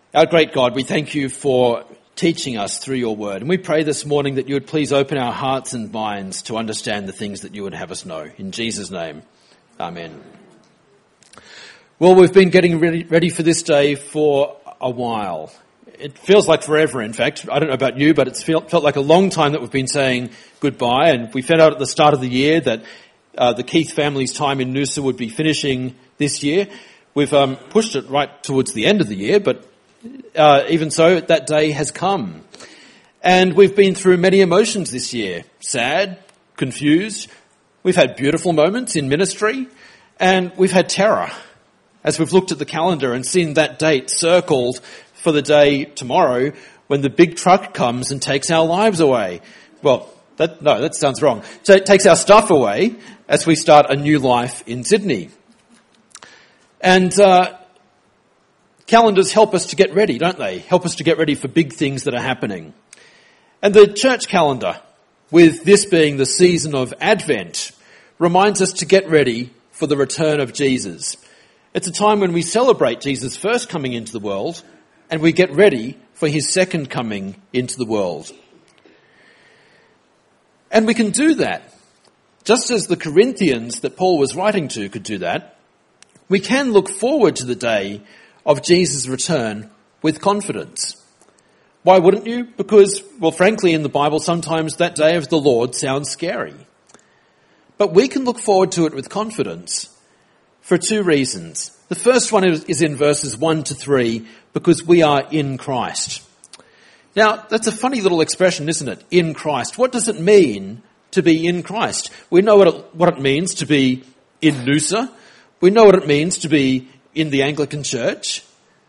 Our great God, we thank you for teaching us through your word. And we pray this morning that you would please open our hearts and minds to understand the things that you would have us know. In Jesus' name, amen. Well, we've been getting ready for this day for a while. It feels like forever, in fact. I don't know about you, but it's felt like a long time that we've been saying goodbye. And we found out at the start of the year that the Keith family's time in Noosa would be finishing this year. We've pushed it right towards the end of the year, but even so, that day has come. And we've been through many emotions this year. Sad, confused. We've had beautiful moments in ministry, and we've had terror as we've looked at the calendar and seen that date circled for the day tomorrow when the big truck comes and takes our lives away. Well, that sounds wrong. So it takes our stuff away as we start a new life in Sydney. And calendars help us to get ready, don't they? Help us to get ready for big things that are happening. And the church calendar, with this being the season of Advent, reminds us to get ready for the return of Jesus. It's a time when we celebrate Jesus' first coming into the world, and we get ready for his second coming into the world. And we can do that, just as the Corinthians that Paul was writing to could do that. We can look forward to the day of Jesus' return with confidence. Why wouldn't you? Because, well, frankly, in the Bible, sometimes that day of the Lord sounds scary. But we can look forward to it with confidence for two reasons. The first one is in verses 1 to 3, because we are in Christ. Now, that's a funny little expression, isn't it? In Christ. What does it mean to be in Christ? We know what it means to be in Noosa. We know what it means to be in the Anglican Church.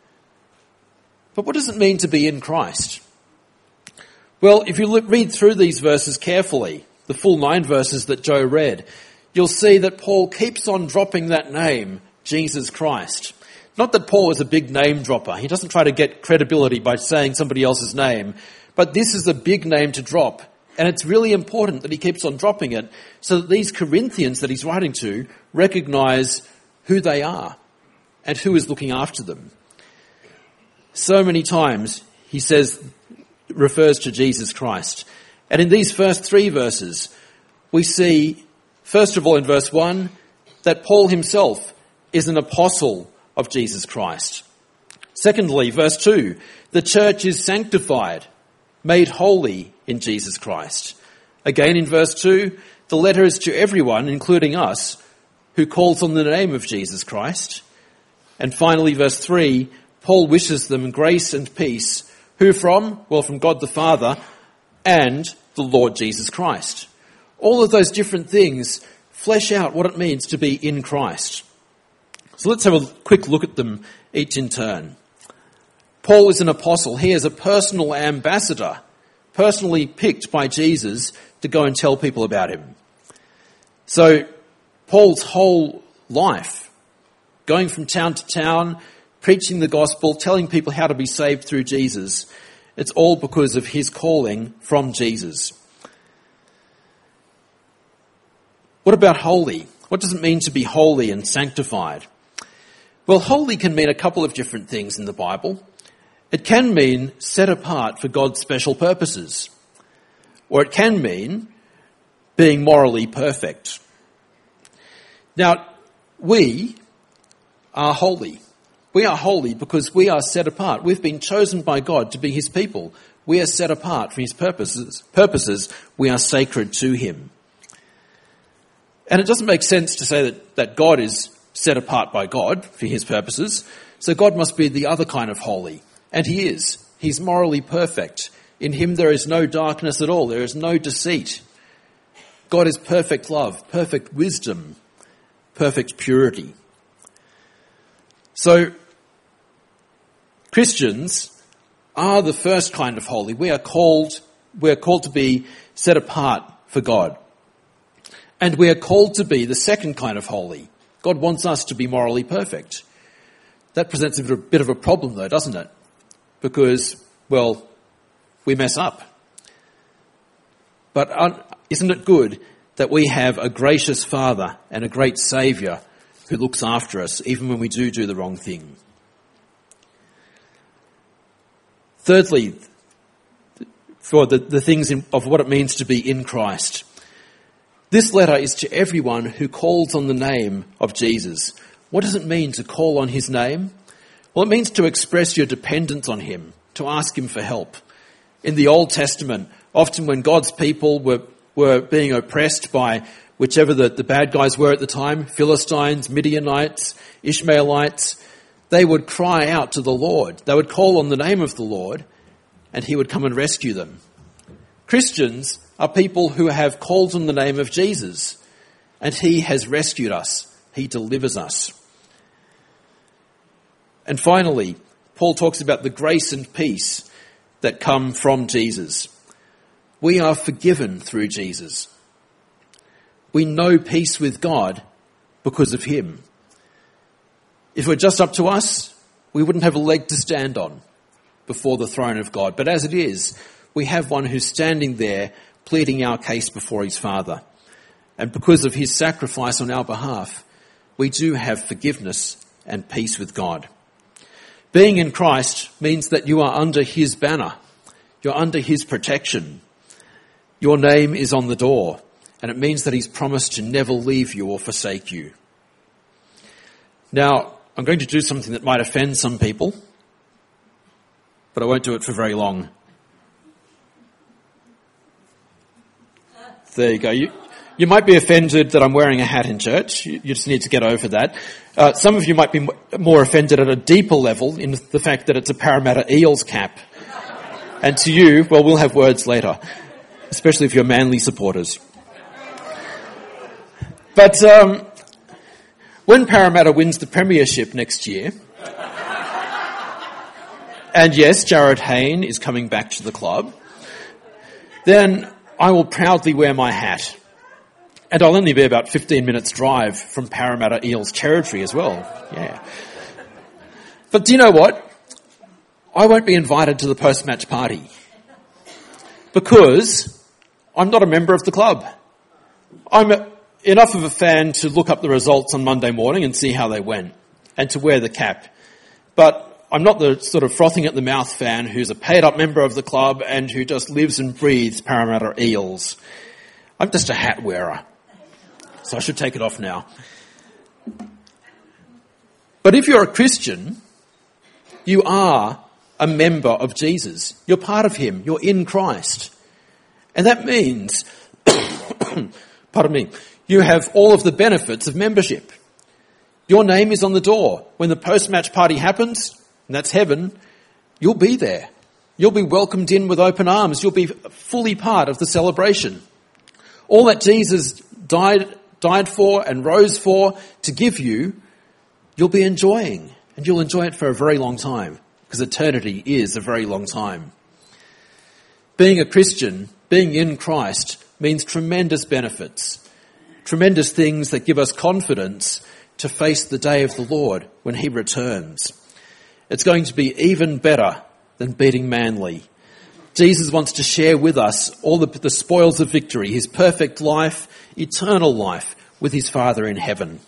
But what does it mean to be in Christ? Well, if you read through these verses carefully, the full 9 verses that Joe read, you'll see that Paul keeps on dropping that name, Jesus Christ. Not that Paul is a big name dropper. He doesn't try to get credibility by saying somebody else's name. But this is a big name to drop. And it's really important that he keeps on dropping it so that these Corinthians that he's writing to recognize who they are and who is looking after them. So many times he refers to Jesus Christ. And in these first 3 verses, we see, first of all in verse 1, that Paul himself is an apostle of Jesus Christ. Secondly, verse 2, the church is sanctified, made holy in Jesus Christ. Again in verse 2, the letter is to everyone, including us, who calls on the name of Jesus Christ. And finally, verse 3, Paul wishes them grace and peace. Who from? Well, from God the Father and the Lord Jesus Christ. All of those different things flesh out what it means to be in Christ. So let's have a quick look at them each in turn. Paul is an apostle. He is a personal ambassador, personally picked by Jesus to go and tell people about him. So Paul's whole life, going from town to town, preaching the gospel, telling people how to be saved through Jesus, it's all because of his calling from Jesus. What about holy? What does it mean to be holy and sanctified? Well, holy can mean a couple of different things in the Bible. It can mean set apart for God's special purposes. Or it can mean being morally perfect. Now, we are holy. We are holy because we are set apart. We've been chosen by God to be his people. We are set apart for his purposes. We are sacred to him. And it doesn't make sense to say that God is set apart by God for his purposes. So God must be the other kind of holy. And he is. He's morally perfect. In him there is no darkness at all. There is no deceit. God is perfect love, perfect wisdom, perfect purity. So Christians are the first kind of holy. We are called to be set apart for God. And we are called to be the second kind of holy. God wants us to be morally perfect. That presents a bit of a problem though, doesn't it? Because, well, we mess up. But isn't it good that we have a gracious Father and a great Saviour who looks after us even when we do the wrong thing? Thirdly, for the things of what it means to be in Christ. This letter is to everyone who calls on the name of Jesus. What does it mean to call on his name? Well, it means to express your dependence on him, to ask him for help. In the Old Testament, often when God's people were being oppressed by whichever the bad guys were at the time, Philistines, Midianites, Ishmaelites, they would cry out to the Lord. They would call on the name of the Lord, and he would come and rescue them. Christians are people who have called on the name of Jesus, and he has rescued us. He delivers us. And finally, Paul talks about the grace and peace that come from Jesus. We are forgiven through Jesus. We know peace with God because of him. If it were just up to us, we wouldn't have a leg to stand on before the throne of God. But as it is, we have one who's standing there pleading our case before his Father. And because of his sacrifice on our behalf, we do have forgiveness and peace with God. Being in Christ means that you are under his banner. You're under his protection. Your name is on the door, and it means that he's promised to never leave you or forsake you. Now, I'm going to do something that might offend some people, but I won't do it for very long. There you go. You might be offended that I'm wearing a hat in church. You just need to get over that. Some of you might be more offended at a deeper level in the fact that it's a Parramatta Eels cap. And to you, well, we'll have words later, especially if you're Manly supporters. But when Parramatta wins the premiership next year, and yes, Jared Hayne is coming back to the club, then I will proudly wear my hat. And I'll only be about 15 minutes drive from Parramatta Eels territory as well. Yeah. But do you know what? I won't be invited to the post-match party because I'm not a member of the club. I'm enough of a fan to look up the results on Monday morning and see how they went and to wear the cap. But I'm not the sort of frothing at the mouth fan who's a paid up member of the club and who just lives and breathes Parramatta Eels. I'm just a hat wearer. So I should take it off now. But if you're a Christian, you are a member of Jesus. You're part of him. You're in Christ. And that means, pardon me, you have all of the benefits of membership. Your name is on the door. When the post-match party happens, and that's heaven, you'll be there. You'll be welcomed in with open arms. You'll be fully part of the celebration. All that Jesus died for and rose for to give you, you'll be enjoying. And you'll enjoy it for a very long time, because eternity is a very long time. Being a Christian, being in Christ, means tremendous benefits, tremendous things that give us confidence to face the day of the Lord when he returns. It's going to be even better than beating Manly. Jesus wants to share with us all the spoils of victory, his perfect life, eternal life with his Father in heaven.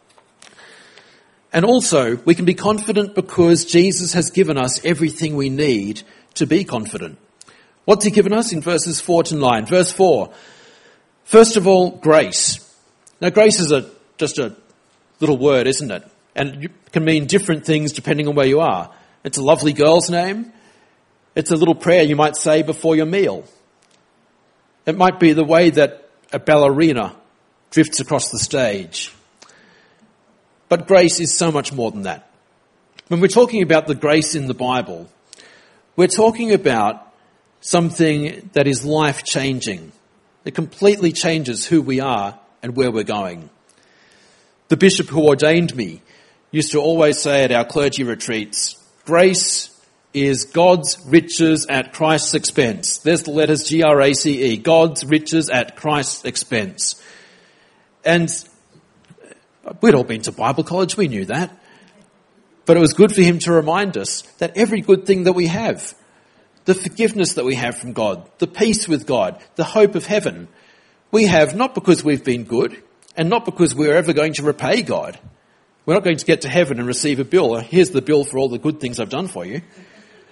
And also, we can be confident because Jesus has given us everything we need to be confident. What's he given us in verses 4 to 9? Verse 4, first of all, grace. Now, grace is just a little word, isn't it? And it can mean different things depending on where you are. It's a lovely girl's name. It's a little prayer you might say before your meal. It might be the way that a ballerina drifts across the stage. But grace is so much more than that. When we're talking about the grace in the Bible, we're talking about something that is life-changing. It completely changes who we are and where we're going. The bishop who ordained me used to always say at our clergy retreats, grace is God's riches at Christ's expense. There's the letters G-R-A-C-E, God's riches at Christ's expense. And we'd all been to Bible college, we knew that. But it was good for him to remind us that every good thing that we have, the forgiveness that we have from God, the peace with God, the hope of heaven, we have not because we've been good and not because we're ever going to repay God. We're not going to get to heaven and receive a bill. Here's the bill for all the good things I've done for you.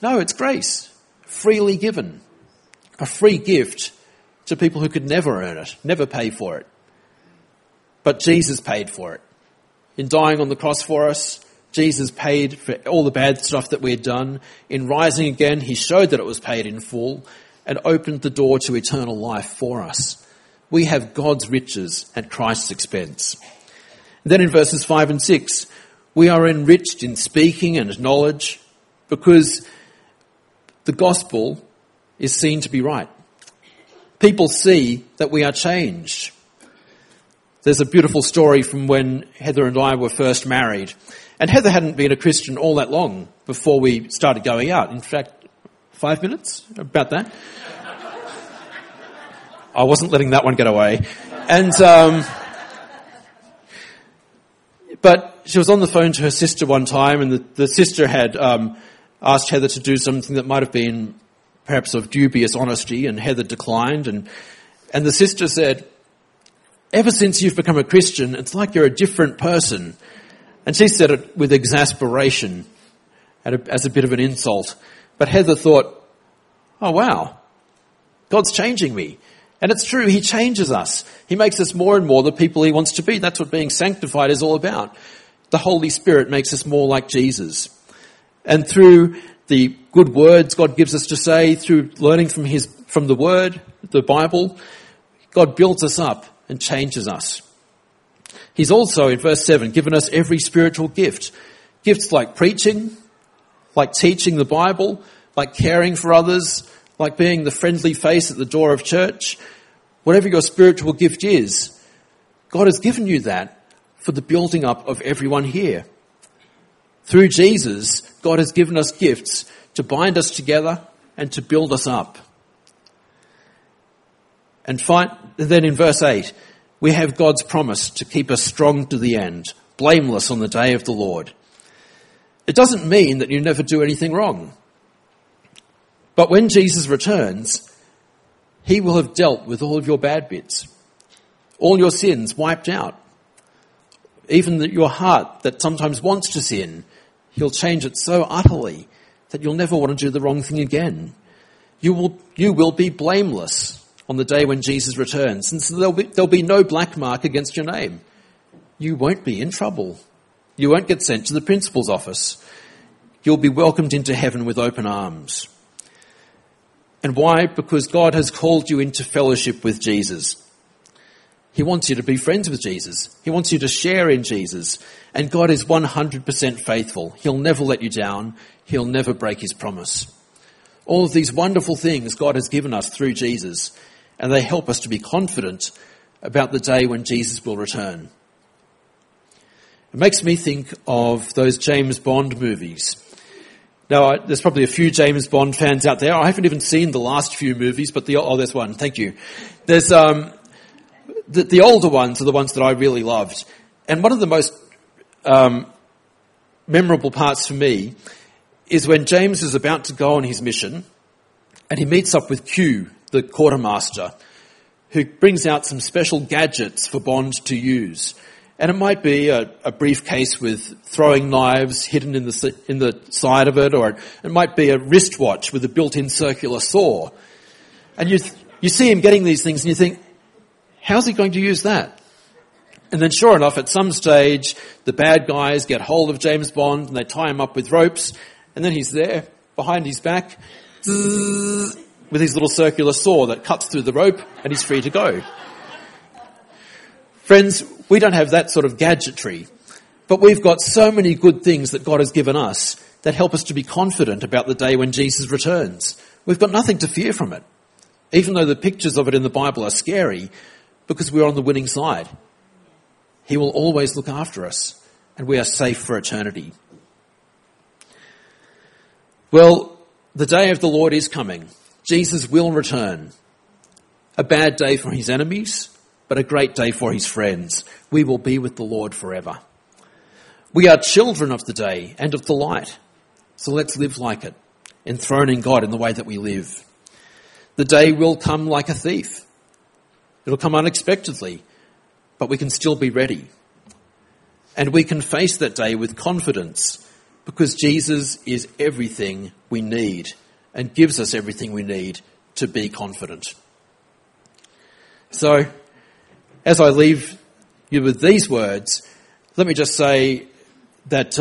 No, it's grace, freely given, a free gift to people who could never earn it, never pay for it. But Jesus paid for it. In dying on the cross for us, Jesus paid for all the bad stuff that we had done. In rising again, he showed that it was paid in full and opened the door to eternal life for us. We have God's riches at Christ's expense. And then in verses 5 and 6, we are enriched in speaking and knowledge because the gospel is seen to be right. People see that we are changed. There's a beautiful story from when Heather and I were first married. And Heather hadn't been a Christian all that long before we started going out. In fact, 5 minutes? About that. I wasn't letting that one get away. And, but she was on the phone to her sister one time, and the sister had asked Heather to do something that might have been perhaps of dubious honesty, and Heather declined. And the sister said, "Ever since you've become a Christian, it's like you're a different person." And she said it with exasperation as a bit of an insult. But Heather thought, "Oh wow, God's changing me." And it's true, he changes us. He makes us more and more the people he wants to be. That's what being sanctified is all about. The Holy Spirit makes us more like Jesus. And through the good words God gives us to say, through learning from the Word, the Bible, God builds us up and changes us. He's also, in verse 7, given us every spiritual gift. Gifts like preaching, like teaching the Bible, like caring for others, like being the friendly face at the door of church. Whatever your spiritual gift is, God has given you that for the building up of everyone here. Through Jesus, God has given us gifts to bind us together and to build us up. And then in verse 8, we have God's promise to keep us strong to the end, blameless on the day of the Lord. It doesn't mean that you never do anything wrong. But when Jesus returns, he will have dealt with all of your bad bits, all your sins wiped out. Even your heart that sometimes wants to sin, he'll change it so utterly that you'll never want to do the wrong thing again. You will be blameless on the day when Jesus returns, and so there'll be no black mark against your name. You won't be in trouble. You won't get sent to the principal's office. You'll be welcomed into heaven with open arms. And why? Because God has called you into fellowship with Jesus. He wants you to be friends with Jesus. He wants you to share in Jesus. And God is 100% faithful. He'll never let you down. He'll never break his promise. All of these wonderful things God has given us through Jesus, and they help us to be confident about the day when Jesus will return. It makes me think of those James Bond movies. Now, there's probably a few James Bond fans out there. I haven't even seen the last few movies, but there's one. Thank you. There's the older ones are the ones that I really loved. And one of the most memorable parts for me is when James is about to go on his mission and he meets up with Q, the quartermaster, who brings out some special gadgets for Bond to use. And it might be a briefcase with throwing knives hidden in the side of it, or it might be a wristwatch with a built-in circular saw. And you see him getting these things and you think, how's he going to use that? And then sure enough, at some stage, the bad guys get hold of James Bond and they tie him up with ropes, and then he's there behind his back with his little circular saw that cuts through the rope and he's free to go. Friends, we don't have that sort of gadgetry, but we've got so many good things that God has given us that help us to be confident about the day when Jesus returns. We've got nothing to fear from it, even though the pictures of it in the Bible are scary, because we're on the winning side. He will always look after us, and we are safe for eternity. Well, the day of the Lord is coming. Jesus will return. A bad day for his enemies, but a great day for his friends. We will be with the Lord forever. We are children of the day and of the light. So let's live like it, enthroning God in the way that we live. The day will come like a thief. It'll come unexpectedly, but we can still be ready. And we can face that day with confidence because Jesus is everything we need and gives us everything we need to be confident. So, as I leave you with these words, let me just say that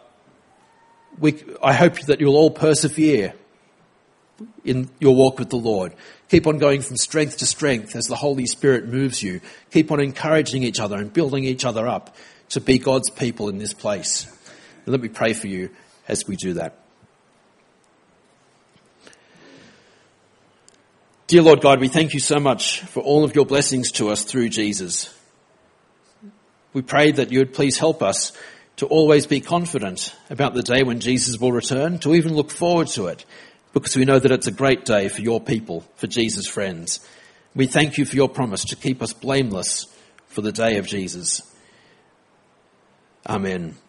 I hope that you'll all persevere in your walk with the Lord. Keep on going from strength to strength as the Holy Spirit moves you. Keep on encouraging each other and building each other up to be God's people in this place. And let me pray for you as we do that. Dear Lord God, we thank you so much for all of your blessings to us through Jesus. We pray that you would please help us to always be confident about the day when Jesus will return, to even look forward to it, because we know that it's a great day for your people, for Jesus' friends. We thank you for your promise to keep us blameless for the day of Jesus. Amen.